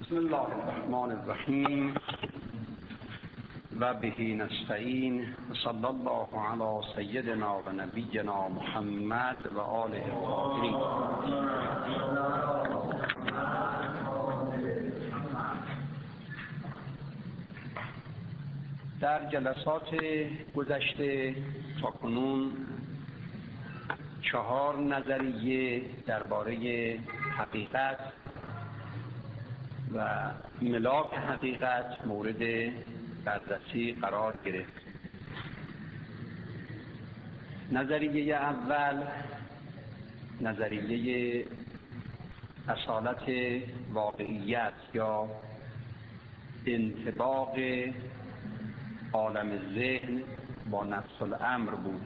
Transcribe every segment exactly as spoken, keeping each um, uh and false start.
بسم الله الرحمن الرحیم و به نستعین و صلی الله علی سیدنا و نبینا محمد و آله الطاهرین. در جلسات گذشته تا کنون چهار نظریه درباره حقیقت و ملاک حقیقت مورد بررسی قرار گرفت. نظریه اول نظریه اصالت واقعیت یا انطباق عالم ذهن با نفس الامر بود.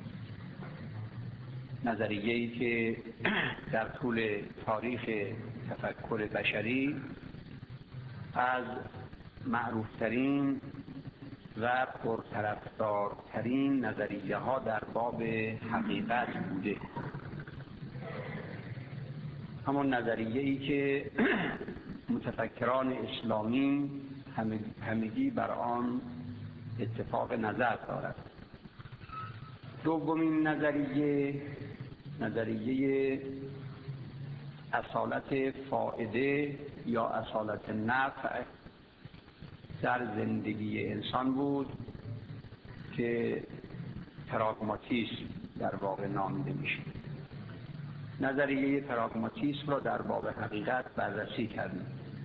نظریه‌ای که در طول تاریخ تفکر بشری از معروفترین و پرطرفدارترین نظریه ها در باب حقیقت بوده. همون نظریه‌ای که متفکران اسلامی همگی بر آن اتفاق نظر دارد. دومین نظریه نظریه اصالت فائده یا اصالت نفع در زندگی انسان بود که پراگماتیسم در واقع نامیده میشه. نظریه پراگماتیسم را در باب حقیقت بررسی کردیم.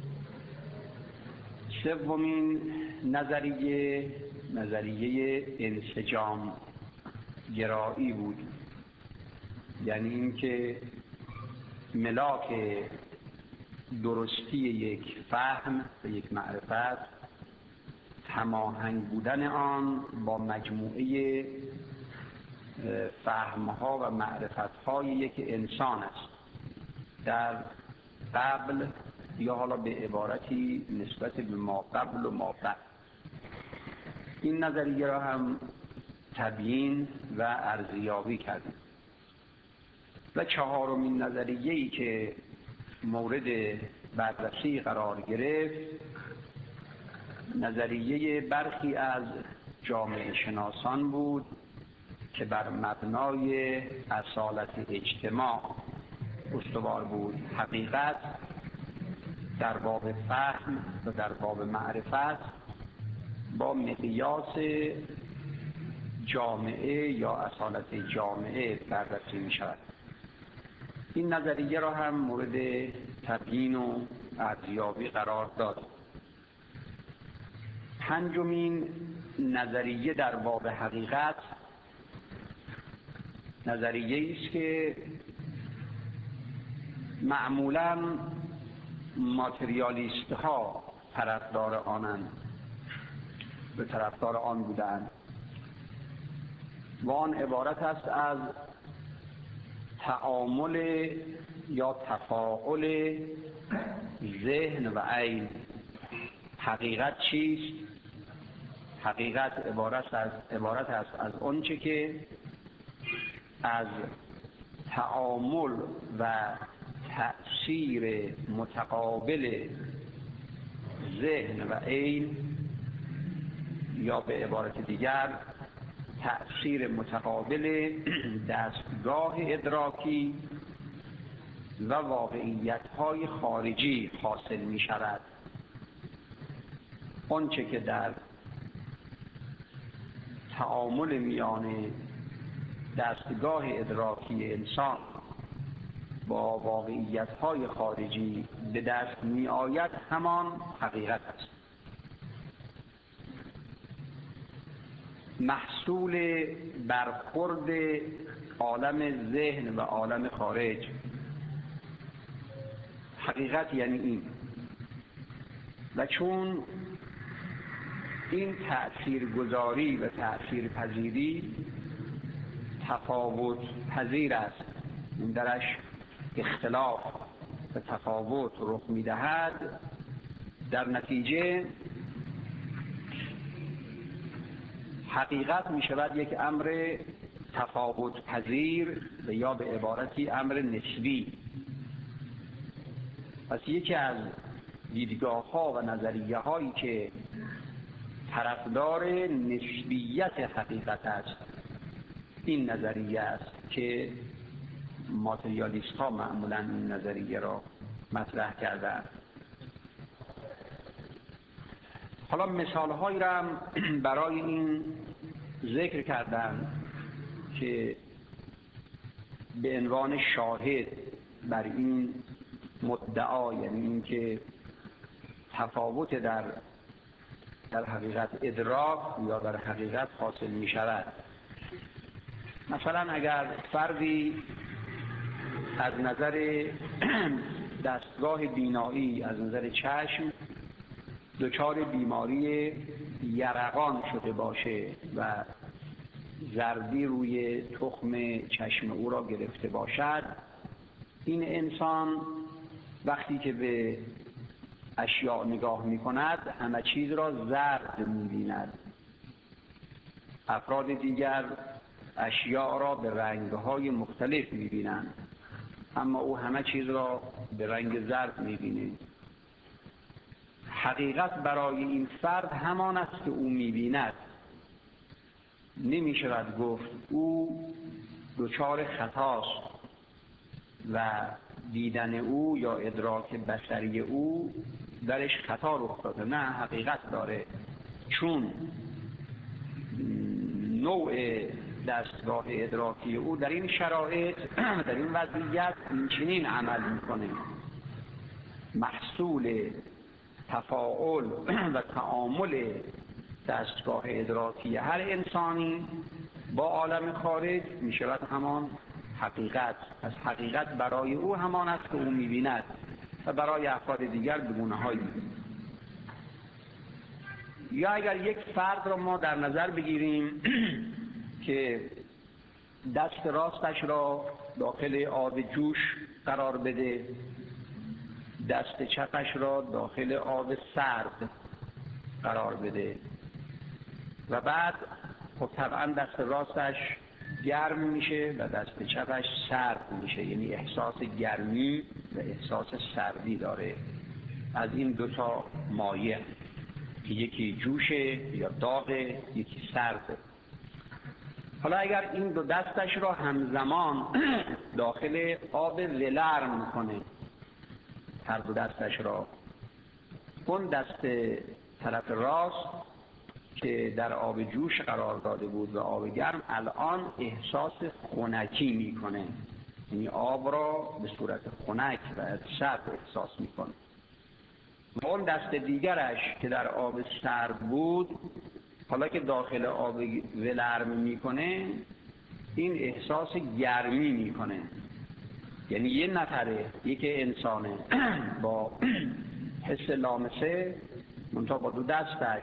سومین نظریه نظریه انسجام گرایی بود، یعنی اینکه ملاک درستی یک فهم و یک معرفت هماهنگ بودن آن با مجموعه فهمها و معرفتهای یک انسان است در قبل یا حالا به عبارتی نسبت به ما قبل و ما بعد. این نظریه را هم تبیین و ارزیابی کردیم. و چهارمین نظریه‌ای که مورد بررسی قرار گرفت نظریه برخی از جامعه شناسان بود که بر مبنای اصالت اجتماع استوار بود. حقیقت در باب فهم و در باب معرفت با مقیاس جامعه یا اصالت جامعه بررسی می شود. این نظریه را هم مورد تبیین و ارزیابی قرار داد. پنجمین نظریه در باب حقیقت نظریه است که معمولاً ماتریالیست ها طرفدار آنند، به طرفدار آن بودند و آن عبارت است از تعامل یا تفاعل ذهن و عین. حقیقت چیست؟ حقیقت عبارت از عبارت است از آنچه که از تعامل و تأثیر متقابل ذهن و عین یا به عبارت دیگر تأثیر متقابل دستگاه ادراکی و واقعیت‌های خارجی حاصل می شود. آنچه که در تعامل میان دستگاه ادراکی انسان با واقعیت‌های خارجی به دست می آید همان حقیقت است. محصول برخورد عالم ذهن و عالم خارج. حقیقت یعنی این. و چون این تأثیرگذاری و تأثیرپذیری تفاوت پذیر است، این درش اختلاف و تفاوت رخ می‌دهد، در نتیجه حقیقت می شود یک امر تفاوت پذیر و یا به عبارتی امر نسبی. پس یکی از دیدگاه ها و نظریه هایی که طرفدار نسبیت حقیقت است، این نظریه است که ماتریالیست ها معمولا این نظریه را مطرح کردند. حالا مثال هایی را هم برای این ذکر کردن که به عنوان شاهد بر این مدعا، یعنی این که تفاوت در در حقیقت ادراک یا در حقیقت حاصل می شود. مثلا اگر فردی از نظر دستگاه بینایی، از نظر چشم دچار بیماری یرقان شده باشه و زردی روی تخم چشم او را گرفته باشد، این انسان وقتی که به اشیاء نگاه می کند همه چیز را زرد می بیند. افراد دیگر اشیاء را به رنگهای مختلف می بینند، اما او همه چیز را به رنگ زرد می بیند. حقیقت برای این فرد همان است که او می بیند. نمی شود گفت او دچار خطاست و دیدن او یا ادراک بصری او درش خطا رخ داده. نه، حقیقت داره، چون نوع دستگاه ادراکی او در این شرایط در این وضعیت این چنین عمل میکنه. محصول تفاعل و تعامل دستگاه ادراکی هر انسانی با عالم خارج می شود همان حقیقت. از حقیقت برای او همان است که او می بیند و برای افراد دیگر به گونه‌هایی. یا اگر یک فرد را ما در نظر بگیریم که دست راستش را داخل آب جوش قرار بده، دست چپش را داخل آب سرد قرار بده و بعد خب طبعا دست راستش گرم میشه و دست چپش سرد میشه، یعنی احساس گرمی و احساس سردی داره از این دوتا مایع که یکی جوشه یا داغه، یکی سرده. حالا اگر این دو دستش را همزمان داخل آب ولرم کنه، هر دو دستش را، اون دست طرف راست که در آب جوش قرار داده بود و آب گرم الان احساس خنکی میکنه، یعنی آب را به صورت خنک و سرد احساس میکنه. و اون دست دیگرش که در آب سرد بود حالا که داخل آب ولرم میکنه این احساس گرمی میکنه. یعنی یه نفره، یک انسانه با حس لامسه منتها با دو دستش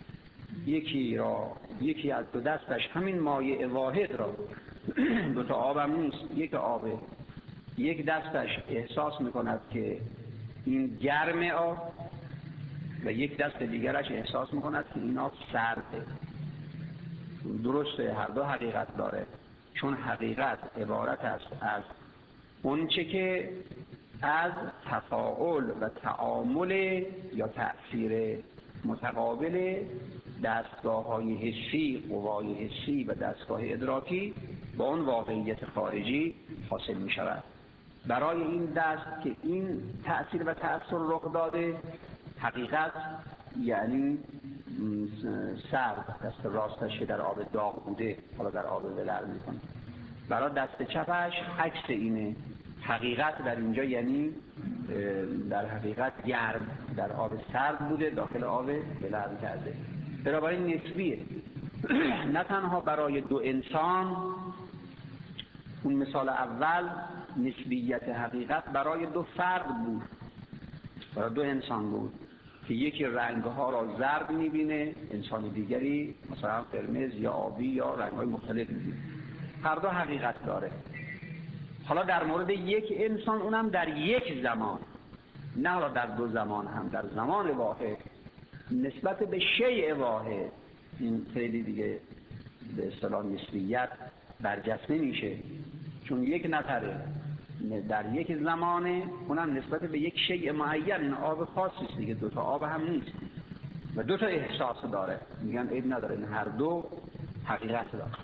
یکی را یکی از دو دستش همین مایع واحد را دو تا آبم نیست، یک آبه، یک دستش احساس میکند که این گرم آب و یک دست دیگرش احساس میکند که این آب سرده. درسته، هر دو حقیقت داره، چون حقیقت عبارت است از اونچه که از تفاعل و تعامل یا تأثیر متقابل دستگاه‌های حسی، قوای حسی و دستگاه ادراکی با اون واقعیت خارجی حاصل می شود. برای این دست که این تأثیر و تأثیر رخ داده، حقیقت یعنی سرد، دست راستش در آب داغ بوده حالا در آب ولرم میکنه. برای دست چپش عکس اینه، حقیقت در اینجا یعنی در حقیقت گرم، در آب سرد بوده داخل آب ولرم کرده. بنابراین نسبیه. نه تنها برای دو انسان، اون مثال اول نسبیت حقیقت برای دو فرد بود، برای دو انسان بود که یکی رنگها را زرد میبینه، انسان دیگری مثلا قرمز یا آبی یا رنگهای مختلف میبینه. هر دو حقیقت داره. حالا در مورد یک انسان، اونم در یک زمان، نه حالا در دو زمان، هم در زمان واحد نسبت به شیء واحد، این خیلی دیگه به اصطلاح نسبیت برجسته میشه، چون یک نفره در یک زمانه، اونم نسبت به یک شیء معین. این آب خاصی است دیگه، دو تا آب هم نیست و دو تا احساس داره. میگن عیب نداره، این هر دو حقیقت داره.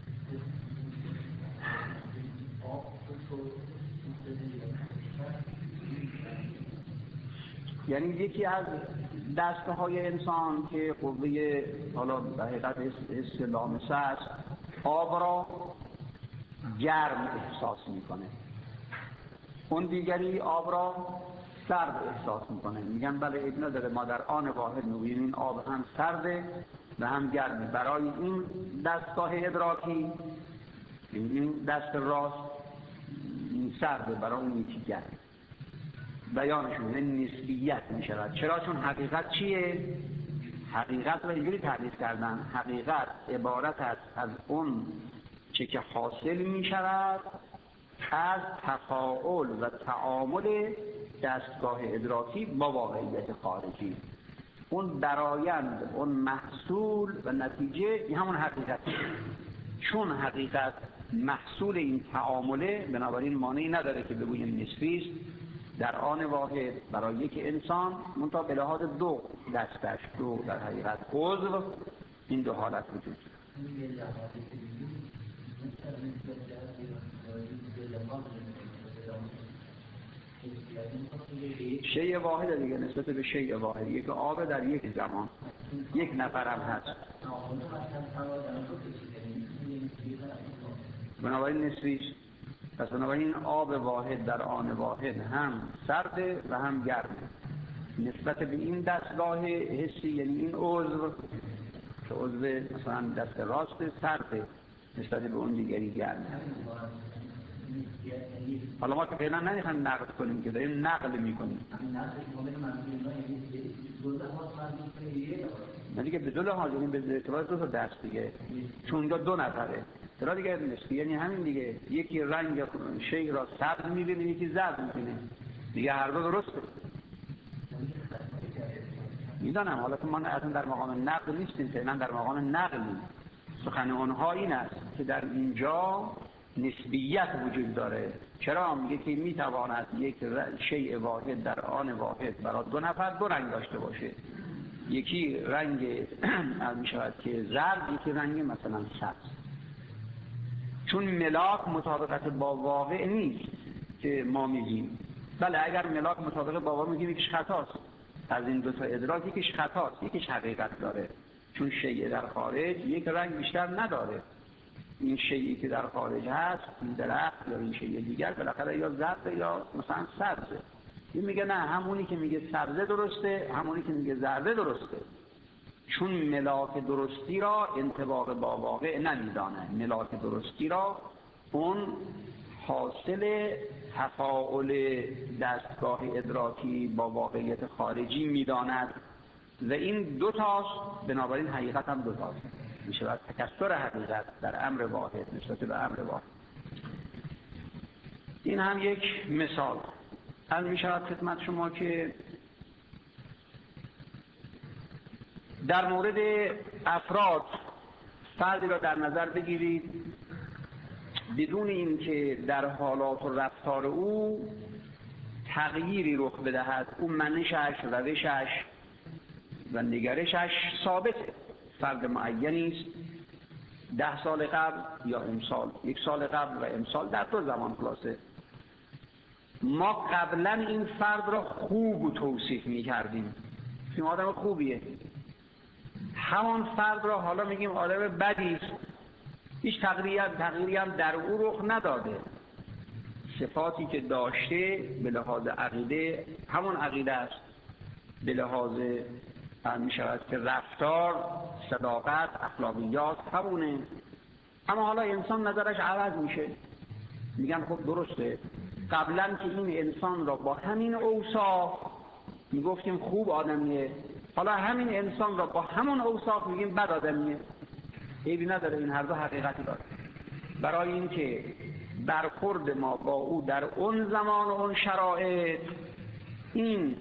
یعنی یکی از دسته های انسان که قوه حالا در حقیقت حس لامسه است، آب را گرم احساس میکنه، اون دیگری آب را سرد احساس میکنه. میگن بله عیب نداره، ما در آن واحد میگیم این آب هم سرده و هم گرمه. برای این دستگاه ادراکی، این دست راست این سرده، برای اون یکی گرم. بیانشون این نسبیت میشود. چرا؟ چون حقیقت چیه؟ حقیقت را اینجوری تعریف کردن: حقیقت عبارت است از اون چه که حاصل میشود از تفاعل و تعامل دستگاه ادراکی با واقعیت خارجی. اون درآیند، اون محصول و نتیجه، این همون حقیقت. چون حقیقت محصول این تعامله، بنابراین مانعی نداره که بگوییم نسبی است در آن واحد برای یک انسان، منتها به لحاظ دو دستش، دو در حقیقت عضو، این دو حالت وجود. شیء واحد دیگه، نسبت به شیء واحد، یک آب در یک زمان، یک نفرم هست، بنابراین نسبی است. پس بنابراین آب واحد در آن واحد هم سرده و هم گرمه. نسبت به این دستگاه حسی، یعنی این عضو که عضو مثلا دست راست سرده، نسبت به اون دیگری گرمه. حالا ما که فعلا نمیخوایم نقل کنیم، که داریم نقل میکنیم. نه دیگه به دو لحاظ، یعنی به اعتبار دو تا دست دیگه، چون دو دو نفره درا دیگه نیست. یعنی همین دیگه، یکی رنگ شی را سبز میبینه، یکی زرد میبینه، دیگه هر دو درسته. میدانم حالا که ما اصلا در مقام نقل نیستیم، فعلا در مقام نقلیم. سخن اونها این است که در اینجا نسبیت وجود داره. چرا؟ میگه که میتواند یک شیء واحد در آن واحد برای دو نفر دو رنگ داشته باشه، یکی رنگ میشود که زرد، یکی رنگ مثلا سبز. چون ملاک مطابقت با واقع نیست که ما میگیم. بله اگر ملاک مطابقت با واقع میگیم یکیش خطاست، از این دو تا ادراک یکیش خطاست، یکیش حقیقت داره. چون شیء در خارج یک رنگ بیشتر نداره. این شیئی که در خارج هست، این درخت یا این شیء دیگر، بالاخره یا زرد یا مثلا سبزه. این میگه نه، همونی که میگه سبزه درسته، همونی که میگه زرده درسته. چون ملاک درستی را انطباق با واقع نمیدانه. ملاک درستی را اون حاصل تفاعل دستگاه ادراکی با واقعیت خارجی میداند و این دو تاست، بنابراین حقیقت هم دو تاست. میشه باید تکثر حقیقت در امر واحد نسبت به امر واحد. این هم یک مثال. از میشود خدمت شما که در مورد افراد فردی را در نظر بگیرید بدون اینکه در حالات و رفتار او تغییری رخ بدهد. او منشش، روشش و نگرشش ثابته. فرد معینی است، ده سال قبل یا امسال، یک سال قبل و امسال، در دو زمان خلاصه. ما قبلا این فرد را خوب توصیف می کردیم، این آدم خوبیه. همان فرد را حالا میگیم آدم بدی است. هیچ تغییری هم در او رخ نداده. صفاتی که داشته به لحاظ عقیده همون عقیده است، به لحاظ می شود که رفتار، صداقت، اخلاقیات همونه. اما حالا انسان نظرش عوض میشه. میگن خب درسته، قبلا که این انسان را با همین اوصاف میگفتیم خوب آدمیه، حالا همین انسان را با همون اوصاف میگیم بد آدمیه. عیبی نداره، این هر دو حقیقتی داره. برای اینکه برخورد ما با او در اون زمان و اون شرایط این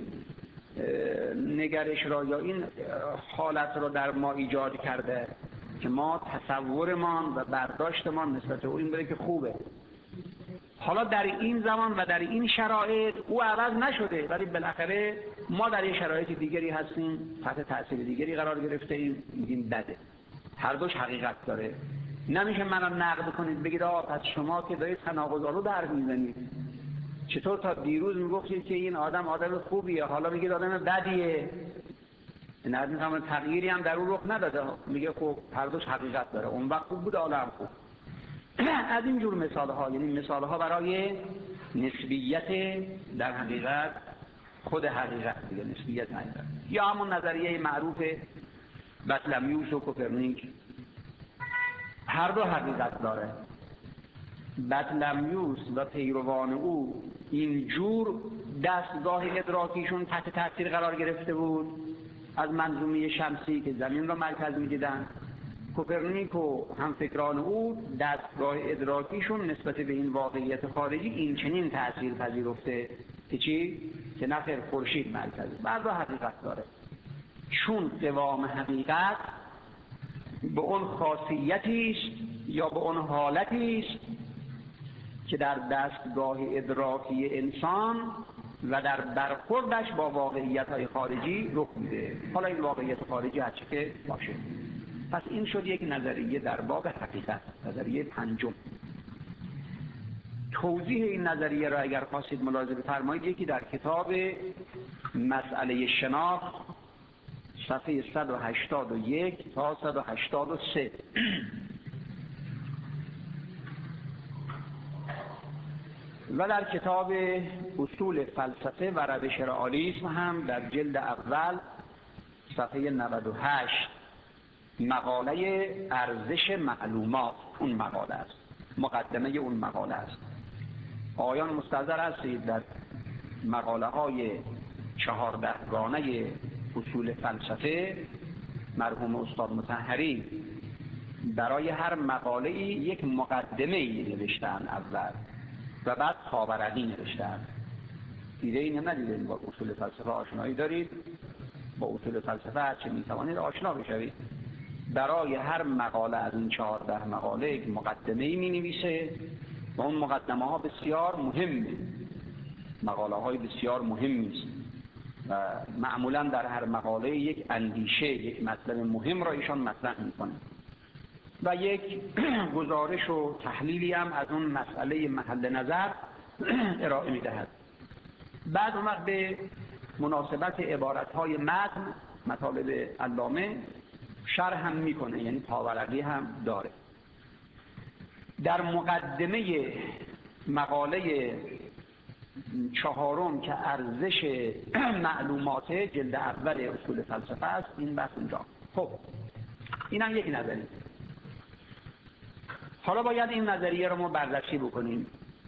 نگرش را یا این حالت را در ما ایجاد کرده که ما تصورمان و برداشتمان نسبت او این بوده که خوبه. حالا در این زمان و در این شرایط او عوض نشده، ولی بالاخره ما در یه شرایط دیگری هستیم، تحت تأثیر دیگری قرار گرفته ایم، میگیم بده. هر دوش حقیقت داره. نمیشه منو نقد کنید بگید آقا پس شما که دارید تناقض‌آلود حرف میزنید، چطور تا دیروز میگفتید که این آدم آدم خوبیه حالا میگید آدم بدیه؟ این آدم تغییری هم در اون رخ نداده. میگه خب هر دوش حقیقت داره، اون وقت خوب بود حالا هم خوب. از این جور مثال ها، یعنی مثال ها برای نسبیت در حقیقت خود حقیقت دیگه، نسبیت حقیقت. یا همون نظریه معروف بطلمیوس و کوپرنیک، هر دو حقیقت داره. بطلمیوس و پیروان او اینجور دستگاه ادراکیشون تحت تاثیر قرار گرفته بود از منظومه شمسی که زمین را مرکز می‌دیدن. کوپرنیک و همفکران او دستگاه ادراکیشون نسبت به این واقعیت خارجی این چنین تأثیر پذیرفته که چی؟ که نخیر خورشید مرکزه. بعد حقیقت داره، چون قوام حقیقت به اون خاصیتی است یا به اون حالتی است که در دستگاه ادراکی انسان و در برخوردش با واقعیت‌های خارجی رخ میده. حالا این واقعیت خارجی هر چه که باشه. پس این شد یک نظریه در باب حقیقت، نظریه پنجم. توضیح این نظریه را اگر خواستید ملاحظه بفرمایید، یکی در کتاب مسئله شناخت صفحه صد و هشتاد و یک تا صد و هشتاد و سه و در کتاب اصول فلسفه و روش رئالیسم هم در جلد اول صفحه نود و هشت مقاله ارزش معلومات، اون مقاله است، مقدمه اون مقاله است. آیان مستحضر هستید در مقاله های چهاردهگانه اصول فلسفه مرحوم استاد مطهری برای هر مقاله یک مقدمه ای نوشتن اول و بعد خاورقی نوشتن. دیده این ندیدین؟ با اصول فلسفه آشنایی دارید، با اصول فلسفه هر چه میتوانید آشنا بشوید. برای هر مقاله از این چهارده مقاله یک مقدمه ای می نویسه و اون مقدمه ها بسیار مهمه، مقاله های بسیار مهمی است و معمولا در هر مقاله یک اندیشه، یک مطلب مهم را ایشان مطرح میکنه و یک گزارش و تحلیلی هم از اون مسئله محل نظر ارائه میدهد. بعد اون وقت به مناسبت عبارت‌های متن، مطالب علامه شرح هم میکنه، یعنی پاورقی هم داره. در مقدمه مقاله چهارم که ارزش معلومات جلد اول اصول فلسفه است، این بحث اونجا. خب این هم یک نظریه. حالا باید این نظریه رو ما بررسی بکنیم.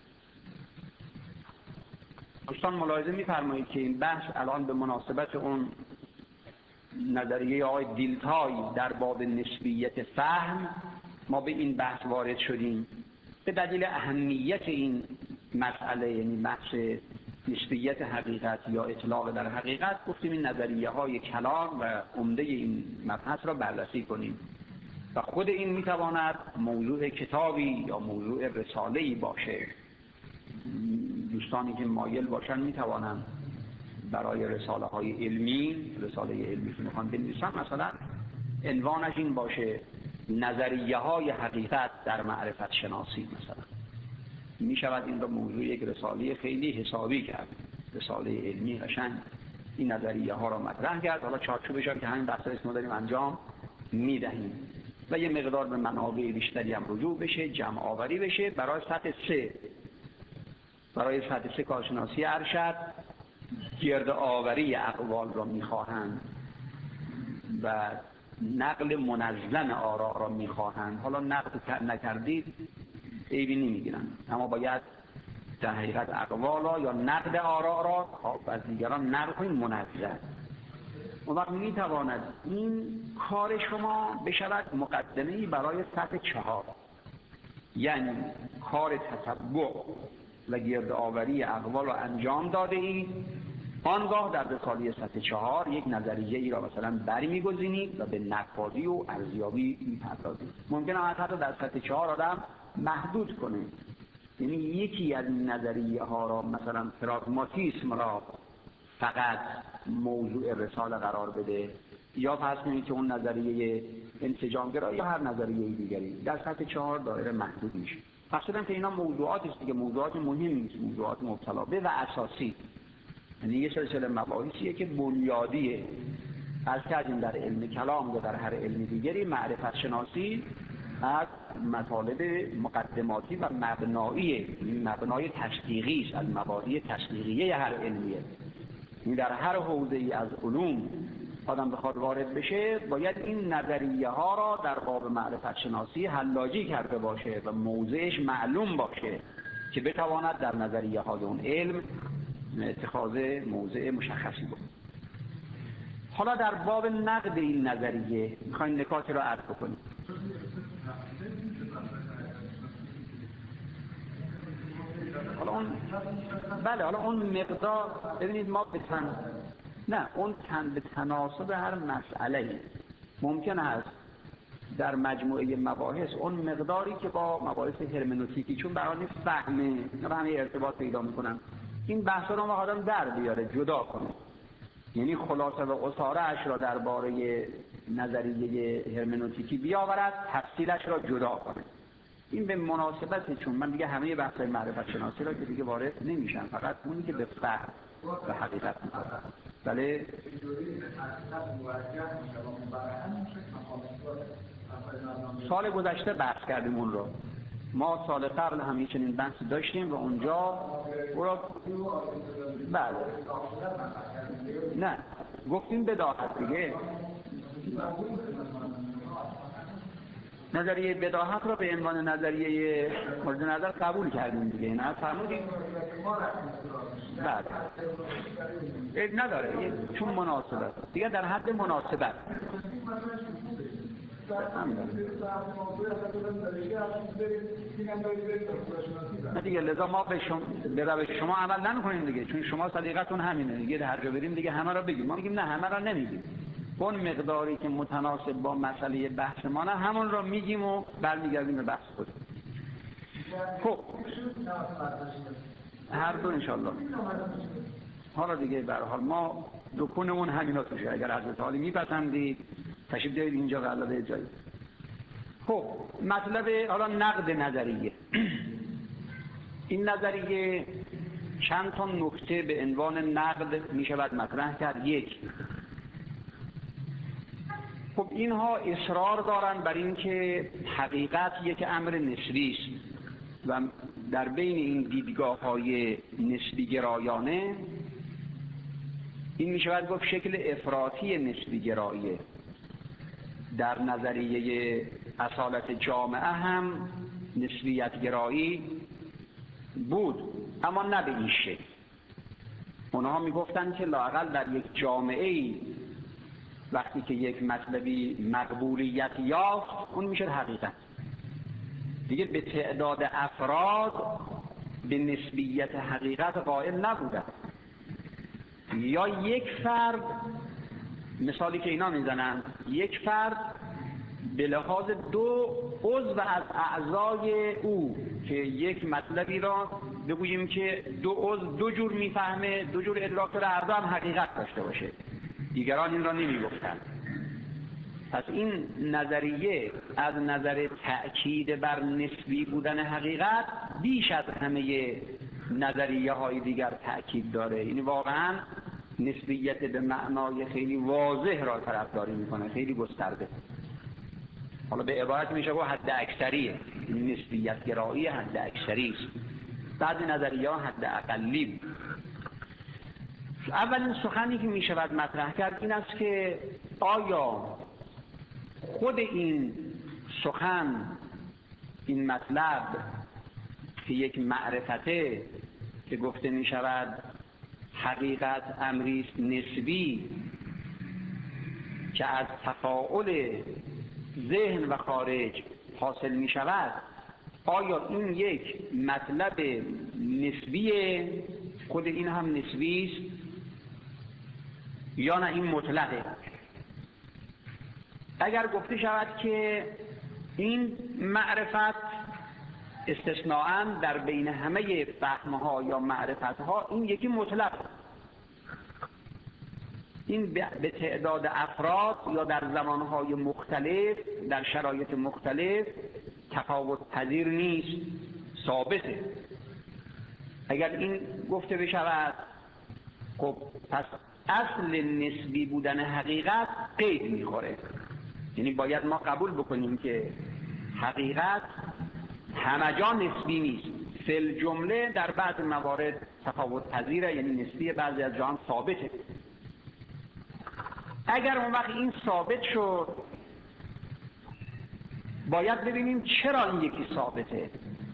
دوستان ملاحظه می‌فرمایید که این بحث الان به مناسبت اون نظریه آقای دیلتای در باب نسبیت فهم ما به این بحث وارد شدیم به دلیل اهمیت این مسئله، یعنی بحث نسبیت حقیقت یا اطلاق در حقیقت. گفتیم این نظریه های کلان و عمده این مبحث را بررسی کنیم و خود این میتواند موضوع کتابی یا موضوع رساله‌ای باشه. دوستانی که مایل باشن میتوانند برای رساله های علمی، رساله علمی که میخوان بنویسن، مثلا عنوانش این باشه نظریه های حقیقت در معرفت شناسی، مثلا میشود این را موضوع یک رساله خیلی حسابی کرد، رساله علمی قشنگ این نظریه ها را مطرح کرد. حالا چارچوبش هم که همین بحث اسمو داریم انجام میدهیم و یه مقدار به منابع بیشتری هم رجوع بشه، جمع آوری بشه برای سطح سه. برای سطح سه کارشناسی ارشد گرد آوری اقوال را میخواهند و نقل منظم آراء را میخواهند. حالا نقد نکردید عیبی نمیگیرن، اما باید در حقیقت اقوال را یا نقد آراء را از دیگران نقل کنید منظم. اون وقت میتواند این کار شما بشود مقدمه‌ای برای سطح چهار، یعنی کار تتبع و گرد آوری اقوال را انجام داده اید، آنگاه در رساله سطح چهار یک نظریه ای را مثلا بری میگذینید و به نقادی و ارزیابی میپردازید. ممکنه حتی در سطح چهار آدم محدود کنید، یعنی یکی از این نظریه ها را مثلا پراگماتیسم را فقط موضوع رساله قرار بده، یا فرض کنید که اون نظریه انسجامگرایی یا هر نظریه دیگری در سطح چهار دایره محدود میشه. مقصودم که اینا موضوعاتی است که موضوعات مهم نیست، موضوعات مبتلا به و اساسی، یعنی یه سلسله مباحثیه که بنیادیه. از کردیم در علم کلام یا در هر علم دیگری معرفت شناسی از مطالب مقدماتی و مبنایی، این مبنای تشقیقی است، از مبادی تشقیقیه هر علمیه. این در هر حوزه‌ای از علوم آدم بخواد وارد بشه باید این نظریه ها را در باب معرفت شناسی حلاجی کرده باشه و موضعش معلوم باشه که بتواند در نظریه های اون علم اتخاذ موضع مشخصی بود. حالا در باب نقد این نظریه میخوایم نکاتی را عرض بکنیم. حالا اون بله حالا اون مقدار ببینید ما به تن نه اون تن به تناسب هر مسئله ممکن است در مجموعه مباحث اون مقداری که با مباحث هرمنوتیکی چون برای فهمه نه همه ارتباط پیدا میکنن این بحثا رو ما آدم در بیاره جدا کنه، یعنی خلاصه و قصاره اش را درباره نظریه هرمنوتیکی بیاورد، تفصیلش را جدا کنه. این به مناسبت چون من دیگه همه بحث‌های معرفت شناسی را که دیگه وارد نمیشم، فقط اونی که به فهم و حقیقت می‌کنه. بله سال گذشته بحث کردیم اون رو. ما سال قبل هم چنین بحثی داشتیم و اونجا او را بله نه گفتیم بداهت دیگه. نظریه بداهت را به عنوان نظریه مورد نظر قبول کردیم دیگه، نه فرمودیم بله این نداره چون مناسبت دیگه در حد مناسبت نه دیگه. لذا ما به شما به روش شما عمل نمی‌کنیم دیگه، چون شما سلیقتون همینه دیگه، هر جا بریم دیگه همه را بگیم. ما میگیم نه همه را نمیگیم، اون مقداری که متناسب با مسئله بحث ما نه همون را میگیم و برمیگردیم به بحث خود. خب هر دو انشالله. حالا دیگه به هر حال ما دکونمون همینا توشه، اگر حضرت عالی میپسندید تشریف بیارید اینجا قلاده جایی. خب مطلب حالا نقد نظریه. این نظریه چند تا نکته به عنوان نقد میشود مطرح کرد. یک، خب اینها اصرار دارن بر این که حقیقت یک امر نسبی است و در بین این دیدگاه‌های نسبی گرایانه این میشود گفت شکل افراطی نسبی گراییه. در نظریه اصالت جامعه هم نسبیت گرایی بود اما نه به این شکل. اونها میگفتن که لااقل در یک جامعه وقتی که یک مطلبی مقبولیت یافت اون میشه حقیقت، دیگه به تعداد افراد به نسبیت حقیقت قائل نبودن. یا یک فرد، مثالی که اینا میزنن، یک فرد به لحاظ دو عضو از اعضای او که یک مطلبی را بگوییم که دو عضو دو جور میفهمه، دو جور ادراک داره، هر دو هم حقیقت داشته باشه، دیگران این را نمیگفتن. پس این نظریه از نظر تأکید بر نسبی بودن حقیقت بیش از همه نظریه های دیگر تأکید داره. یعنی واقعا نسبیت به معنای خیلی واضح را طرفداری میکنه، خیلی گسترده. حالا به عبارت میشه گفت حد اکثریه، نسبیت گرایی حد اکثری است. بعضی نظریه ها حد اقلی بود. اولین سخنی که میشود مطرح کرد این است که آیا خود این سخن، این مطلب که یک معرفته که گفته می شود حقیقت امری نسبی که از تفاعل ذهن و خارج حاصل می شود، آیا این یک مطلب نسبیه، خود این هم نسبی است یا نه این مطلقه؟ اگر گفته شود که این معرفت استثناءً در بین همه فهمها یا معرفتها این یکی مطلق، این به تعداد افراد یا در زمانهای مختلف در شرایط مختلف تفاوت پذیر نیست، ثابته. اگر این گفته بشود خب پس اصل نسبی بودن حقیقت قید میخوره، یعنی باید ما قبول بکنیم که حقیقت همه جا نسبی نیست، فی الجمله در بعض موارد تفاوت پذیره، یعنی نسبی، بعضی از جهان ثابته. اگر اون وقت این ثابت شد باید ببینیم چرا این یکی ثابته،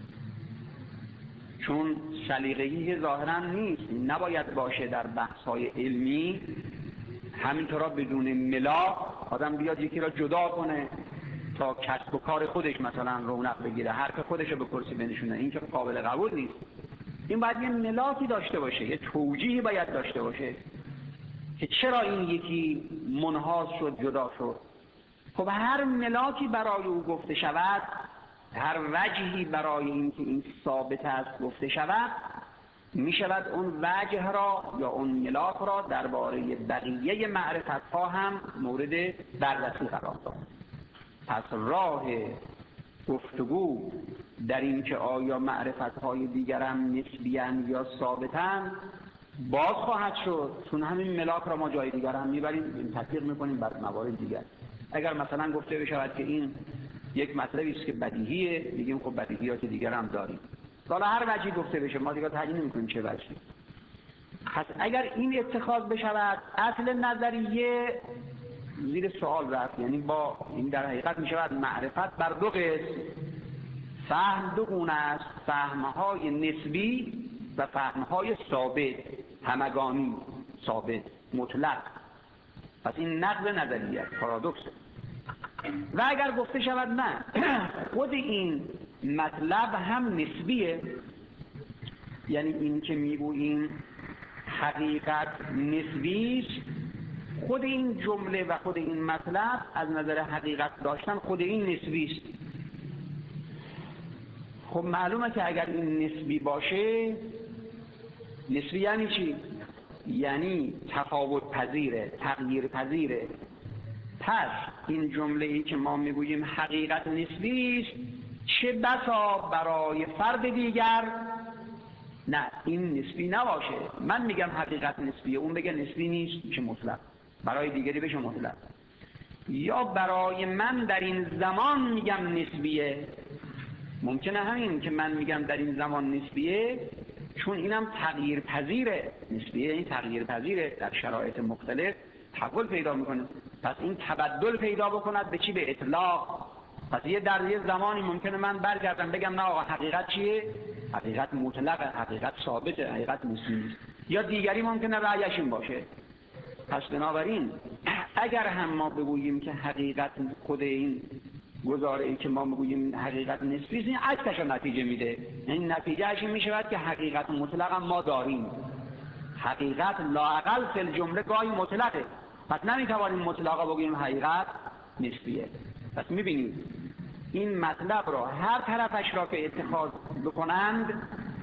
چون سلیقه‌ای ظاهرا نیست، نباید باشه در بحث‌های علمی همینطورا بدون ملاک آدم بیاد یکی را جدا کنه تا کسب و کار خودش مثلا رونق بگیره، حرف خودش رو به کرسی بنشونه، این که قابل قبول نیست. این باید یه ملاکی داشته باشه، یه توجیهی باید داشته باشه که چرا این یکی منحاز شد، جدا شد. خب هر ملاکی برای او گفته شود، هر وجهی برای این که این ثابت است گفته شود، می شود اون وجه را یا اون ملاک را درباره بقیه معرفت ها هم مورد بررسی قرار داد. پس راه گفتگو در این که آیا معرفت های دیگر هم نسبی‌اند یا ثابتند باز خواهد شد، چون همین ملاک را ما جای دیگر هم میبریم تطبیق میکنیم بر موارد دیگر. اگر مثلا گفته بشود که این یک مطلبی است که بدیهیه، میگیم خب بدیهیات دیگر هم داریم. حالا هر وجهی گفته بشه ما دیگه تعیین نمی‌کنیم چه وجهی. پس اگر این اتخاذ بشود اصل نظریه زیر سوال رفت، یعنی با این در حقیقت میشود معرفت بر دو قسم، فهم دو گونه است، فهم‌های نسبی و فهم‌های ثابت، همگانی، ثابت، مطلق. پس این نقض نظریه، پارادوکس. و اگر گفته شود نه خود این مطلب هم نسبیه، یعنی این که میگوییم حقیقت نسبیست، خود این جمله و خود این مطلب از نظر حقیقت داشتن خود این نسبیست. خب معلومه که اگر این نسبی باشه، نسبی یعنی چی؟ یعنی تفاوت پذیره، تغییر پذیره. پس این جمله ای که ما میگوییم حقیقت نسبی است، چه بسا برای فرد دیگر نه این نسبی نباشه، من میگم حقیقت نسبیه، اون بگه نسبی نیست، میشه مطلق، برای دیگری بشه مطلق. یا برای من در این زمان میگم نسبیه، ممکنه همین که من میگم در این زمان نسبیه چون اینم تغییر پذیره، نسبیه این تغییر پذیره، در شرایط مختلف تحول پیدا میکنه. پس این تبدل پیدا بکند به چی؟ به اطلاق. پس یه در یه زمانی ممکنه من برگردم بگم نه آقا حقیقت چیه؟ حقیقت مطلقه، حقیقت ثابته، حقیقت نسبی نیست. یا دیگری ممکنه رأیش این باشه. پس بنابراین اگر هم ما بگوییم که حقیقت خود این گزاره ای که ما میگوییم حقیقت نسبی است، این عکسش نتیجه میده. این نتیجهش این میشود که حقیقت مطلق هم ما داریم. حقیقت لااقل فی الجمله گاهی مطلقه، پس نمیتوانیم مطلقا بگوییم حقیقت نسبیه. پس میبینید این مطلب را هر طرفش را که اتخاذ بکنند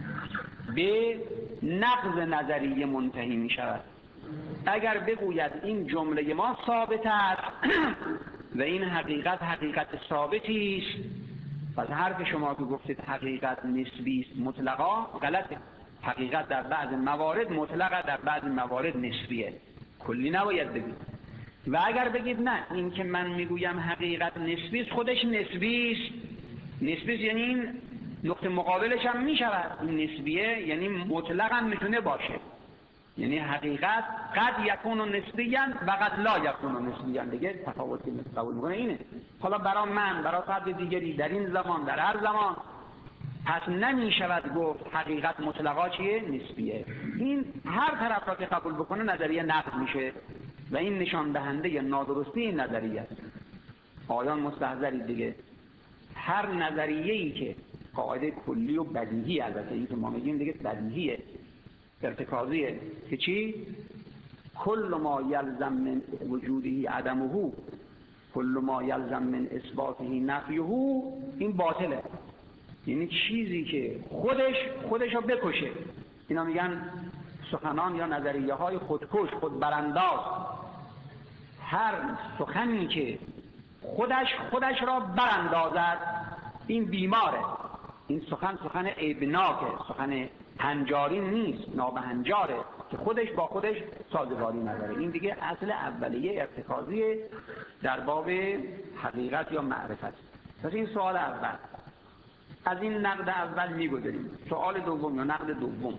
به نقض نظریه منتهی میشود. اگر بگوید این جمله ما ثابت است و این حقیقت حقیقت ثابتی است، پس حرف شما که گفتید حقیقت نسبی است مطلقا غلطه. حقیقت در بعض موارد مطلقه، در بعض موارد نسبیه، کلی نباید بگید. و اگر بگید نه این که من میگویم حقیقت نسبی است خودش نسبی است، نسبی است یعنی این نقطه مقابلش هم میشود این نسبیه، یعنی مطلق هم میتونه باشه، یعنی حقیقت قد یکون نسبیاً و قد لا یکون نسبیاً، دیگه تفاوتی قبول میکنه اینه. حالا برای من، برای فرد دیگری، در این زمان، در هر زمان، پس نمیشود گفت حقیقت مطلقا چیه؟ نسبیه. این هر طرف را که قبول بکنه نظریه نقض میشه و این نشان دهنده نادرستی این نظریه است. آیان مستحضرید دیگه، هر نظریه‌ای که قاعده کلی و بدیهی، البته این که ما میگیم دیگه بدیهیه، ارتکازیه، که چی؟ کل ما یلزم من وجوده عدمه کل ما یلزم من اثباته نفیه، این باطله. یعنی چیزی که خودش خودش رو بکشه. اینا میگن سخنان یا نظریه های خودکش، خودبرانداز. هر سخنی که خودش خودش را براندازد این بیماره. این سخن سخن عیبناکه، سخن هنجاری نیست، نابهنجاره که خودش با خودش سازگاری نداره. این دیگه اصل اولیه ارتکازی در باب حقیقت یا معرفت. پس این سوال اول. از این نقد اول میگذاریم. سوال دوم یا نقد دوم.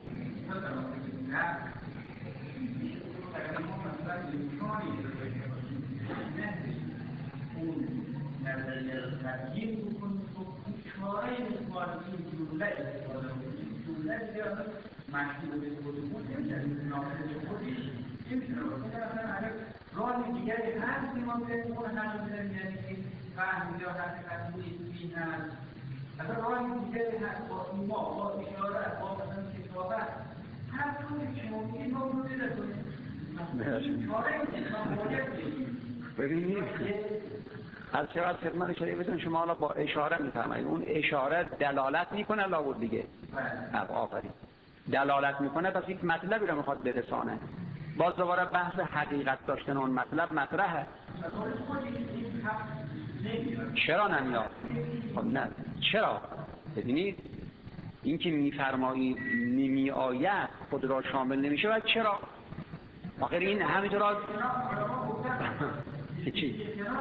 نظریه رو تبیین بکنید که چاره مقارنی جمله استفاده کنید. جمله زیاد مشهور به خودمون نمی‌دونید ناقص خودش نمی‌تونه باشه. مثلا اگر راه دیگری هست که ما به اون نقل می‌زنیم، یعنی که فهم یا حقیقت نیستی هست. اگر راه دیگری هست با ایما، با اشاره، با مثلا کتابت، هر طوری که ممکن ما رو پیدا کنیم. چاره انسان باید ببینید از چه از خدمت شریف بدون شما حالا با اشاره میفرمایید. اون اشاره دلالت میکنه لابد دیگه. اب آفرین. دلالت میکنه پس یک مطلبی رو میخواد برسانه. باز دوباره بحث حقیقت داشتن اون مطلب مطرحه. چرا نمیاد؟ خب نه چرا؟ ببینید این که میفرمایید نمی آید خود را شامل نمیشه و چرا؟ آخر این همینطور از چی؟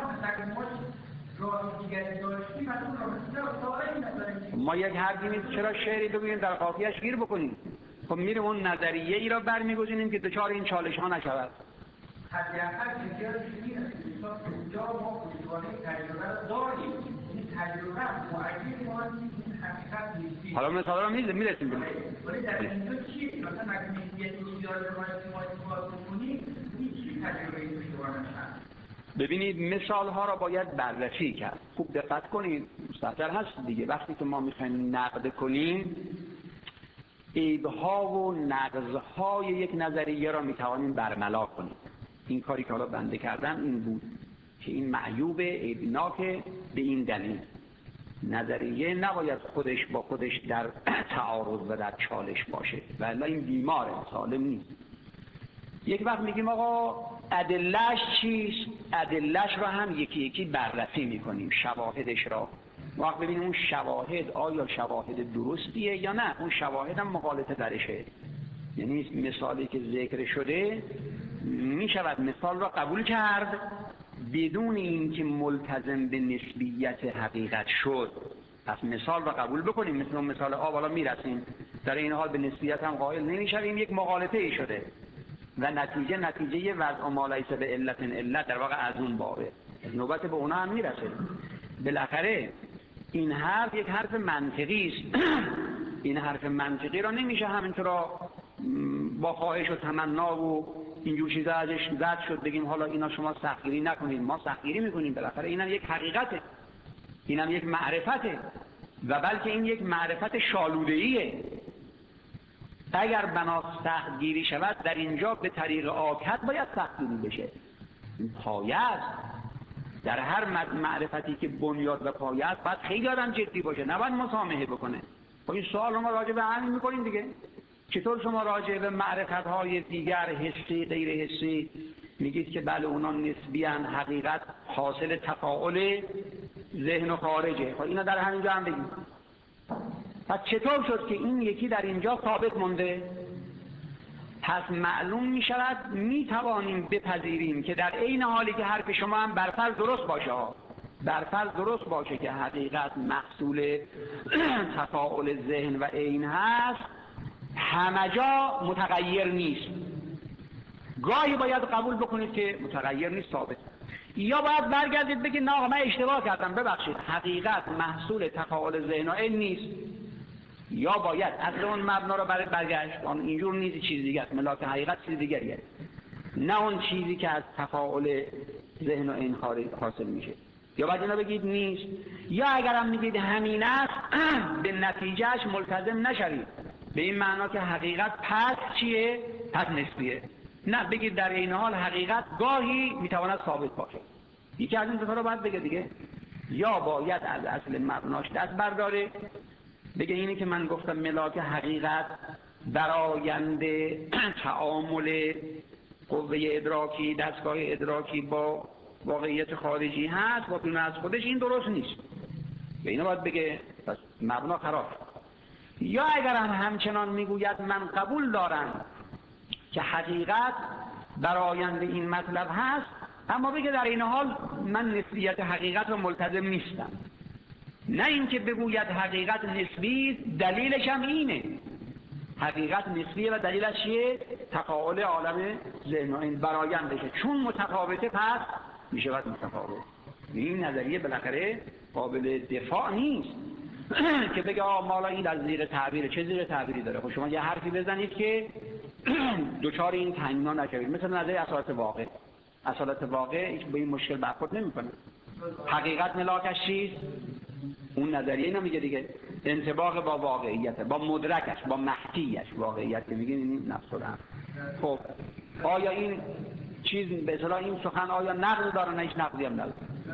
ما یک حرفی نیست چرا شعری بگوییم در قافیه‌اش گیر بکنیم. خب میریم اون نظریه ای را برمیگزینیم که دچار این چالش ها نشود. حداقل بسیار شدید است که اونجا ما پشتوانه تجربه را داریم. این تجربه معین ما این حقیقت نیستی. حالا مثلا را میرسیم بگیم ولی در اینجا چی؟ مثلا اگر نیستیت ایجاد رو باید ما استفاده کنیم این چی تجربه این پشتوانه هست؟ ببینید مثال ها را باید بررسی کرد. خوب دقت کنید مستحضر هست دیگه. وقتی که ما میخوایم نقد کنیم عیب‌ها و نقض‌های یک نظریه را میتوانیم برملا کنیم. این کاری که حالا بنده کردم این بود که این معیوب عیبناک به این دلیل نظریه نباید خودش با خودش در تعارض و در چالش باشه ولی این بیماره، سالم نیست. یک وقت میگیم آقا ادله‌اش چیست؟ ادله‌اش را هم یکی یکی بررسی میکنیم، شواهدش را. وقت ببینیم اون شواهد آیا شواهد درستیه یا نه. اون شواهد هم مغالطه درشه. یعنی مثالی که ذکر شده میشود مثال را قبول کرد بدون اینکه ملتزم به نسبیت حقیقت شد. پس مثال را قبول بکنیم مثل اون مثال آب حالا میرسیم در این حال به نسبیت هم قائل نمیشویم. یک مغالطه ای شده و نتیجه نتیجه وضع ما لیس به علت علت در واقع از اون بابه. نوبت به اونا هم میرسه. بالاخره این حرف یک حرف منطقی است. این حرف منطقی را نمیشه همینطور با خواهش و تمنا و اینجور چیزا ازش زد شد بگیم حالا اینا شما سختگیری نکنید. ما سختگیری میکنیم. بالاخره اینم یک حقیقته، اینم یک معرفته و بلکه این یک معرفت شالوده‌ایه. اگر بنا سختگیری شود در اینجا به طریق آکد باید سختگیری بشه. این پایه است. در هر معرفتی که بنیاد و پایه است باید خیلی آدم جدی باشه، نباید مسامحه بکنه. خب این سوال رو ما راجع به همین میکنیم دیگه. چطور شما راجع به معرفت‌های دیگر حسی غیر حسی میگید که بله اونا نسبی ان، حقیقت حاصل تفاعل ذهن و خارجه. خب اینا در همینجا هم بگید. پس چطور شد که این یکی در اینجا ثابت مونده؟ پس معلوم می شود می توانیم بپذیریم که در عین حالی که حرف شما هم برفرض درست باشه برفرض درست باشه که حقیقت محصول تفاعل ذهن و عین هست، همه جا متغیر نیست. گاهی باید قبول بکنید که متغیر نیست، ثابت. یا باید برگردید بگید نه من اشتباه کردم ببخشید حقیقت محصول تفاعل ذهن و عین نیست. یا باید اصل اون مبنا رو برای برگشت آن اینجور نیست، چیز دیگه است. ملاک حقیقت چیز دیگریه، نه اون چیزی که از تفاعل ذهن و عین حاصل میشه. یا باید اینا بگید نیست. یا اگر هم میگید همین است به نتیجهش ملتزم نشوید به این معنا که حقیقت پس چیه؟ پس نسبیه. نه، بگید در این حال حقیقت گاهی میتواند ثابت باشه. یکی از این دو تا رو باید بگه دیگه. یا باید از اصل مبناش دست برداره بگه اینه که من گفتم ملاک حقیقت براینده تعامل قوه ادراکی، دستگاه ادراکی با واقعیت خارجی هست با بیرون از خودش، این درست نیست. به اینو باید بگه پس مبنا خراب. یا اگر هم همچنان میگوید من قبول دارم که حقیقت براینده این مطلب هست، اما بگه در این حال من نسبیت حقیقت رو ملتزم نیستم. نه اینکه بگوید حقیقت نسبی، دلیلش هم اینه. حقیقت نسبیه و دلیلش چیه؟ تفاعل عالم ذهن، این برایندشه. چون متفاوته پس میشه وقت متفاوت. این نظریه بالاخره قابل دفاع نیست که بگه آه مالا این در زیر تعبیره. چه زیر تعبیری داره؟ خب شما یه حرفی بزنید که دوچار این تنگنا نشوید. مثل نظریه اصالت واقع. اصالت واقع هیچ به این مشکل برخورد نمیکنه. حقیقت ملاکش چیست؟ اون نظریه اینو میگه دیگه، انطباق با واقعیت، با مدرکش، با محکیش. واقعیت که میگه این نفس الامر. خب آیا این چیز به اصطلاح این سخن آیا نقد داره؟ نه، هیچ نقدی هم نداره.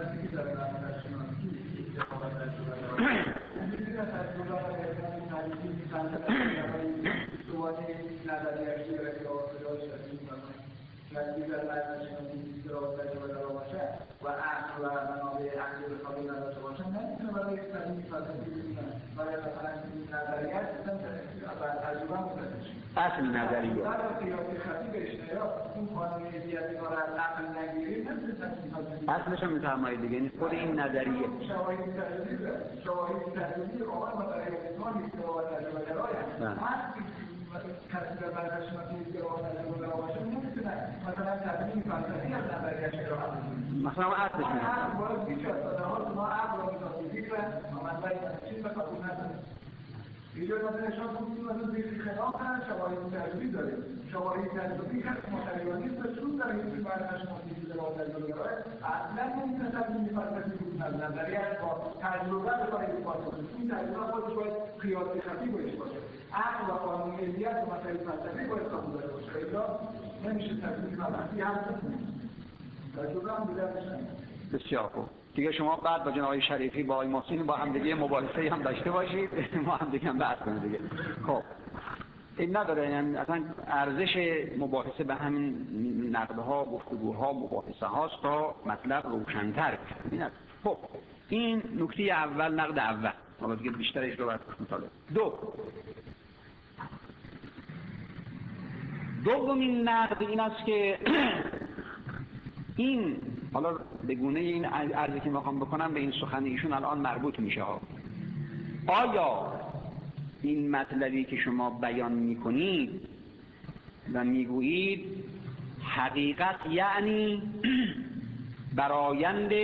و عقل و منابع عقلی به خاطر نداشته باشن، نمیتونه برای یک تعریف فلسفی ببینن، برای مثلا این نظریت و تجربه متوجه اصل نظریه در قیاسی خطی بهش نیا اون قانون علیتی رو از عقل نگیریم نمیتونه اصلش هم میفرمایید دیگه، این خود این نظریه شواهد تجربی شواهد تجربی آقای مثلا یکتان یک شواهد تجربه درای کسی در برداشت مثل که آقای تجربه درای باشه نمیتونه مثلا تبیین فلسفی از نظریش ارائه بدیم. مثلا اصلش میفرمایید عقل باید بیش از صداها ما عقل را میتونیم فکر و منبعی چیز قبول نداریم. اینجا مثلا شما گفتیم مثلا بیشی خلاف هست، شواهد تجربی داریم. شواهد تجربی هست متریانی بسون داریم این برداشت مثل که آقای تجربه درای اصلا نمیتونه تبیین فلسفی بود از نظریش با تجربه رو باید اثبات کنیم. این تجربه خودش باید قیاسی خطی باید باشه. عقل و قانون علیت و مسائل فلسفی باید قبول داشته باشه. اینجا نمیشه تبیین فلسفی هم بکنیم. تجربه هم بوده بشن. بسیار خوب. دیگه شما بعد با جناب شریفی با آقای محسن با هم دیگه مباحثه‌ای هم داشته باشید، ما هم دیگه هم بحث کنیم دیگه. خب این نداره، یعنی اصلا ارزش مباحثه به همین نقدها، گفتگوها، مباحثه هاست تا مطلب روشن‌تر بشه. خب این نکته اول، نقد اول. حالا دیگه بیشترش رو بعد مطالعه. دو دومین نقد این است که این حالا به گونه این عرضی که میخوام بکنم به این سخن ایشون الان مربوط میشه ها. آیا این مطلبی که شما بیان میکنید و میگویید حقیقت یعنی برایند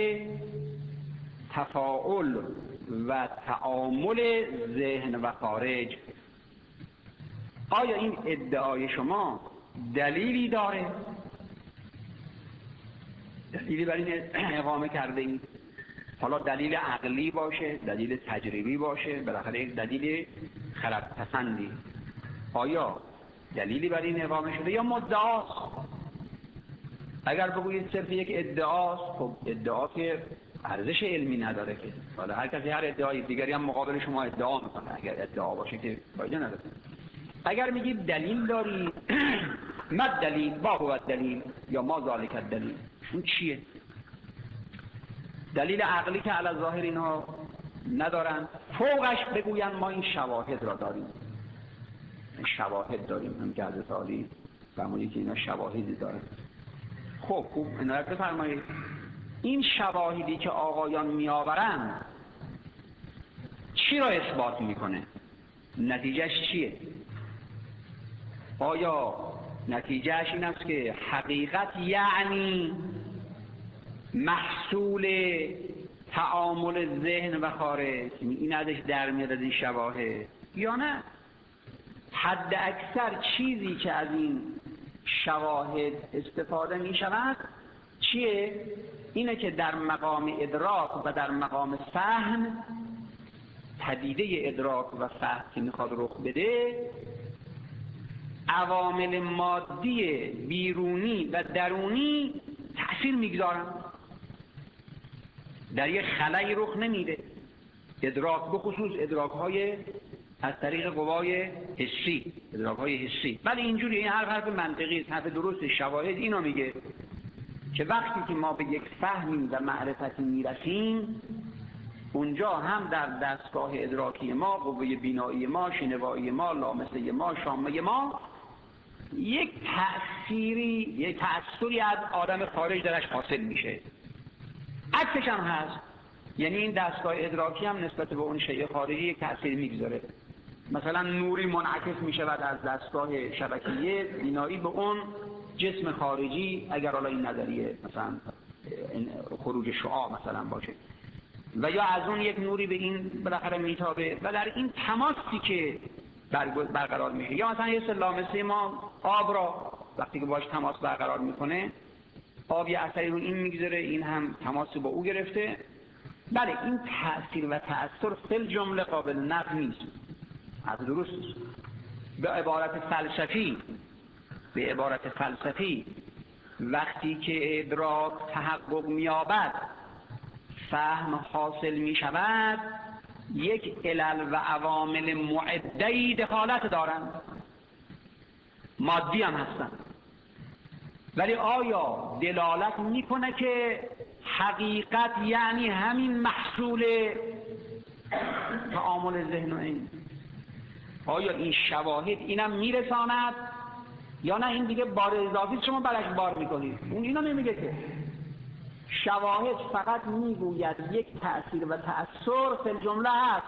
تفاعل و تعامل ذهن و خارج، آیا این ادعای شما دلیلی داره؟ دلیلی بر این اقامه کرده اید؟ حالا دلیل عقلی باشه، دلیل تجربی باشه، بالاخره یک دلیل خردپسندی. آیا دلیلی بر این اقامه شده یا مدعاست؟ اگر بگویید صرف یک ادعاست، خب ادعا که ارزش علمی نداره که. حالا هر کسی هر ادعای دیگری هم مقابل شما ادعا میکنه، اگر ادعا باشه که فایده نداره. اگر میگید دلیل داری، ما دلیل، ما هو دلیل یا ما ذالک الدلیل، اون چیه؟ دلیل عقلی که علی ظاهر اینها ندارن، فوقش بگوین ما این شواهد را داریم. شواهد داریم، هم که حضرت عالی فرمودید که اینا شواهدی دارن. خب خوب اینا رو بفرمایید. این شواهدی که آقایان میآورند چی را اثبات میکنه؟ نتیجهش چیه؟ آیا نتیجهش این است که حقیقت یعنی محصول تعامل ذهن و خارج، این ازش در میاد از این شواهد، یا نه حد اکثر چیزی که از این شواهد استفاده می شود چیه؟ اینه که در مقام ادراک و در مقام فهم، پدیده ادراک و فهم که میخواد رخ بده، عوامل مادی بیرونی و درونی تأثیر میگذارن، در یک خلایی رخ نمیده. ادراک به خصوص ادراک های از طریق قوای حسی، ادراک‌های حسی. ولی اینجوری این حرف حرف منطقی است، حرف درست. شواهد اینو میگه که وقتی که ما به یک فهمی و معرفتی میرسیم، اونجا هم در دستگاه ادراکی ما، قوه بینایی ما، شنوایی ما، لامسه ما، شامه ما، یک تأثیری، یک تأثیری از عالم خارج درش حاصل میشه. عکسش هم هست، یعنی این دستگاه ادراکی هم نسبت به اون شیء خارجی یک تأثیر میگذاره. مثلا نوری منعکس میشود از دستگاه شبکیه بینایی به اون جسم خارجی، اگر حالا این نظریه مثلا خروج شعاع مثلا باشه، و یا از اون یک نوری به این بالاخره میتابه و در این تماسی که برقرار میشه. یا مثلا یه لامسه ما آب را وقتی که باش تماس برقرار میکنه، آب یه اثری رو این میگذاره، این هم تماس با او گرفته. بله، این تأثیر و تأثیر فل جمله قابل نقد نیست، از درست است. به عبارت فلسفی به عبارت فلسفی وقتی که ادراک تحقق می‌یابد، فهم حاصل می‌شود، یک علل و عوامل معده‌ای دخالت دارند، مادی هم هستند. ولی آیا دلالت میکنه که حقیقت یعنی همین محصول تعامل ذهن و این؟ آیا این شواهد اینم میرساند یا نه این دیگه بار اضافی شما برش بار میکنید؟ اون اینو نمیگه که. شواهد فقط میگوید یک تأثیر و تأثیر فی الجمله هست،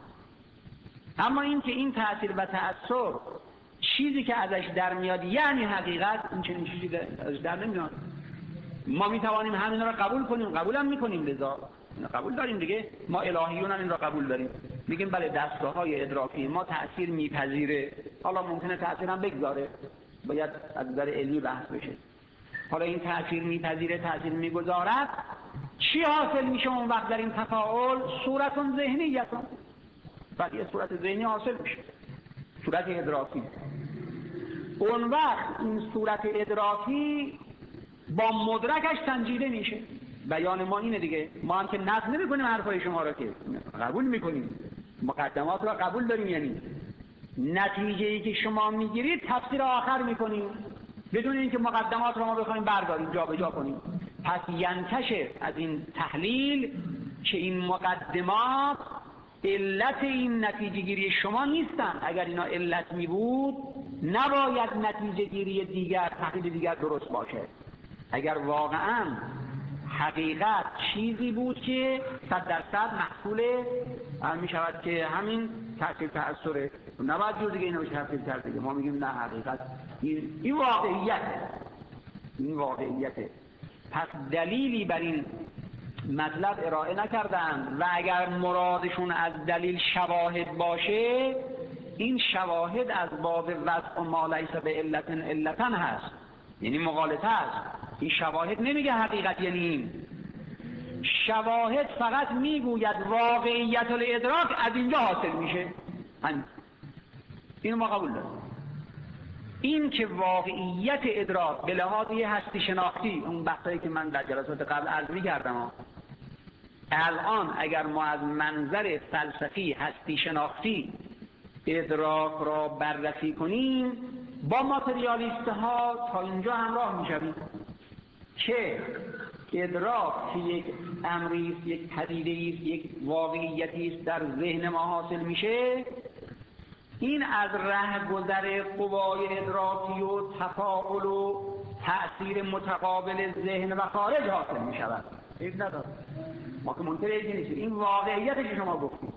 اما این که این تأثیر و تأثیر چیزی که ازش در میاد یعنی حقیقت، این چنین چیزی ازش در نمیاد. ما میتوانیم همین را قبول کنیم، قبول هم میکنیم، لذا قبول داریم دیگه. ما الهیون هم این را قبول داریم، میگیم بله دستگاه های ادراکی ما تأثیر میپذیره. حالا ممکنه تأثیر هم بگذاره، باید از نظر علمی بحث بشه. حالا این تأثیر میپذیره، تأثیر میگذارد، چی حاصل میشه اون وقت در این تفاعل؟ صورت ذهنیتون، بعد یه صورت ذهنی حاصل میشه، صورت ادراکی. اون وقت این صورت ادراکی با مدرکش سنجیده میشه. بیان ما اینه دیگه، ما هم که نقد نمی‌کنیم حرفای شما را، که قبول میکنیم، مقدمات را قبول داریم، یعنی نتیجه‌ای که شما میگیرید تفسیر آخر میکنیم بدون اینکه مقدمات را ما بخوایم برداریم جابجا کنیم. پس ینتشه از این تحلیل که این مقدمات علت این نتیجه گیری شما نیستن. اگر اینا علت می بود نباید نتیجه گیری دیگر، تحلیل دیگر درست باشه. اگر واقعا حقیقت چیزی بود که صد درصد محصول می شود که همین تأثیر تأثیره، نباید جور دیگه اینو تفسیر کرد دیگه. ما میگیم نه، حقیقت این, این واقعیته، این واقعیته. پس دلیلی بر این مطلب ارائه نکردن و اگر مرادشون از دلیل شواهد باشه، این شواهد از باب وضع و ما لیس به علت علتا هست، یعنی مغالطه است. این شواهد نمیگه حقیقت یعنی این. شواهد فقط میگوید واقعیت الادراک از اینجا حاصل میشه. اینو ما قبول داریم. این که واقعیت ادراک به لحاظ هستی شناختی، اون بحثایی که من در جلسات قبل عرض می‌کردم، الان اگر ما از منظر فلسفی هستی شناختی ادراک را بررسی کنیم، با ماتریالیست ها تا اینجا همراه میشویم که ادراک که یک امری است، یک پدیده است، یک واقعیتی است در ذهن ما حاصل میشه، این از رهگذر قوای ادراکی و تفاعل و تأثیر متقابل ذهن و خارج حاصل می شود. هیچ نداره، ما که منکر اینکه نیستیم. این واقعیتی که شما گفتید،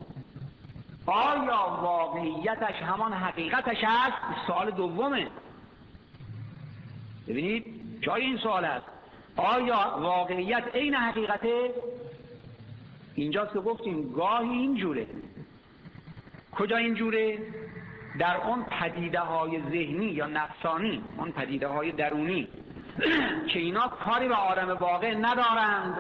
آیا واقعیتش همان حقیقتش است؟ سوال دومه. ببینید جای این سوال است، آیا واقعیت عین حقیقته؟ اینجاست که گفتیم گاهی اینجوره. کجا اینجوره؟ در اون پدیده های ذهنی یا نفسانی، اون پدیده های درونی که اینا کاری به عالم واقع ندارند،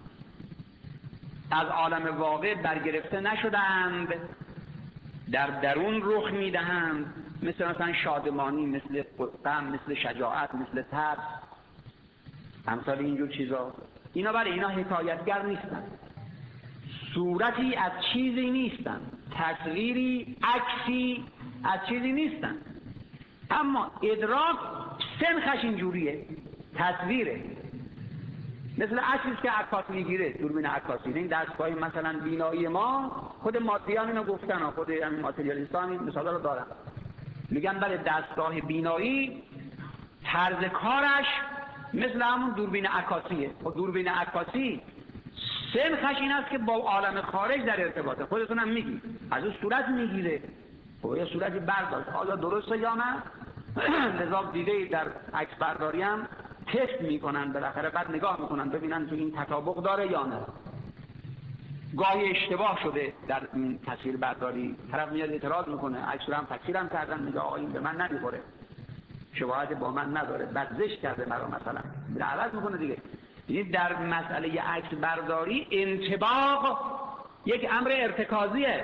از عالم واقع برگرفته نشدند، در درون رخ میدهند، مثل مثلا شادمانی، مثل غم، مثل شجاعت، مثل ترس، امثال اینجور چیزا. اینا برای اینا حکایتگر نیستن، صورتی از چیزی نیستن، تصویری، عکسی از چیزی نیستن. اما ادراک سنخش اینجوریه، تصویره، مثل عکسی که عکاس میگیره، دوربین عکاسی. این دستگاه مثلا بینایی ما، خود مادیان اینو گفتن، خود همین ماتریالیستان این مثالا رو دارن، میگن بله دستگاه بینایی طرز کارش مثل همون دوربین عکاسیه. خب دوربین عکاسی سنخش این است که با عالم خارج در ارتباطه، خودتون هم میگی از اون صورت میگیره، خب یه صورتی برداشت، آیا درسته یا نه؟ لذا دیده در عکس برداری هم تست میکنن بالاخره، بعد نگاه میکنن ببینن تو این تطابق داره یا نه. گاهی اشتباه شده در این تصویر برداری، طرف میاد اعتراض میکنه، عکس رو هم تکثیرم کردن، میگه آقا این به من نمیخوره، شباهت با من نداره، بعد زشت کرده مرا مثلا، میره عوض میکنه دیگه. یعنی در مسئله عکس برداری انطباق یک امر ارتکازیه،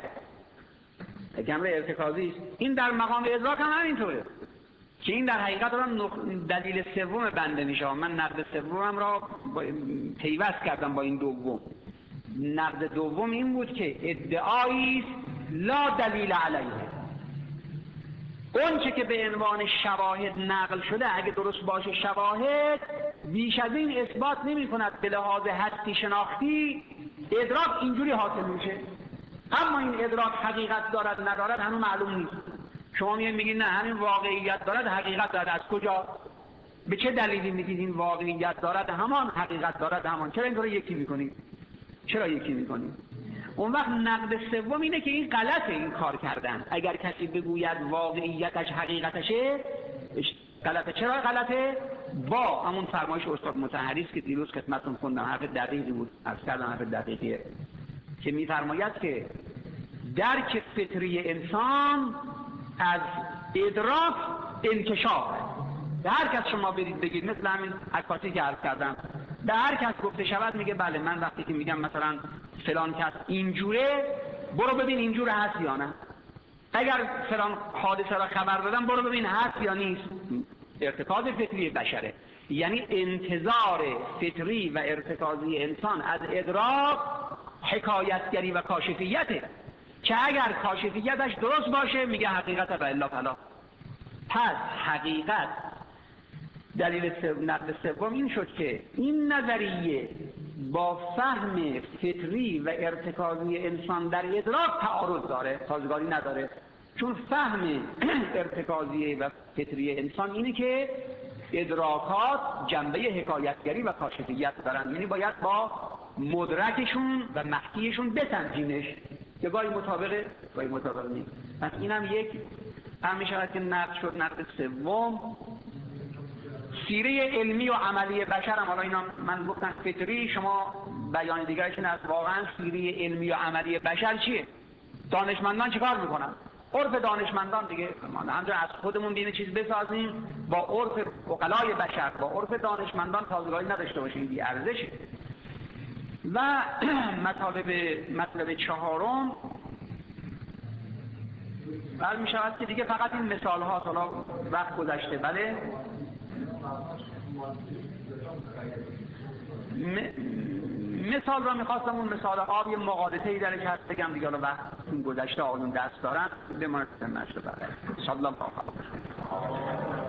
یک امر ارتکازی است. این در مقام ادراک هم همینطوره که این در حقیقت را دلیل سوم بنده میشه. من نقد سومم را پیوست کردم با این دوم. نقد دوم این بود که ادعایی لا دلیل علیه، اون چه که به عنوان شواهد نقل شده اگه درست باشه شواهد بیش از این اثبات نمی کند به لحاظ هستی شناختی، ادراک اینجوری حاصل میشه. اما این ادراک حقیقت دارد ندارد هنوز معلوم نیست. شما میگید میگید نه همین واقعیت دارد حقیقت دارد، از کجا؟ به چه دلیلی میگید این واقعیت دارد همان حقیقت دارد همان؟ چرا این رو یکی میکنید؟ چرا یکی میکنید؟ اون وقت نقد سوم اینه که این غلطه این کار کردن. اگر کسی بگوید واقعیتش حقیقتشه غلطه. چرا غلطه؟ با همون فرمایش استاد مطهری است که دیروز خدمتتون خوندم، حرف دقیقی بود، از کردم حرف دقیقیه، که میفرماید که درک فطری انسان از ادراک انکشاف. به هر کس شما برید بگید، مثل همین عکاسی که عرض کردم، به هر کس گفته شود میگه بله من وقتی که میگم مثلا فلان کس اینجوره، برو ببین اینجوره هست یا نه. اگر فلان حادثه را خبر دادم برو ببین هست یا نیست. ارتکاز فطری بشره، یعنی انتظار فطری و ارتکازی انسان از ادراک حکایتگری و کاشفیته، که اگر کاشفیتش درست باشه میگه حقیقت و الا فلا. پس حقیقت دلیل نقد سوم این شد که این نظریه با فهم فطری و ارتکازی انسان در ادراک تعارض داره، سازگاری نداره. چون فهم ارتکازی و فطری انسان اینه که ادراکات جنبه حکایتگری و کاشفیت دارن، یعنی باید با مدرکشون و مخفیشون بسنجینش، که گاهی مطابقه گاهی مطابق نیست. پس اینم یک هم می شود که نقد شد. نقد سوم سیره علمی و عملی بشر هم، حالا اینا من گفتم فطری، شما بیان دیگرش این است واقعا سیره علمی و عملی بشر چیه؟ دانشمندان چه کار میکنن؟ عرف دانشمندان دیگه، همونجا از خودمون دین چیز بسازیم با عرف عقلای بشر، با عرف دانشمندان سازگاری نداشته باشیم، بی ارزشه. و مطالب مطلب چهارم بر می شود که دیگه فقط این مثال ها، حالا وقت گذشته. بله م... مثال را میخواستم، اون مثال آب یه مقادسه ای درش هست بگم دیگه، حالا وقت این گذشته آقایون دست دارن بماند نشده. بله صلی الله علیه و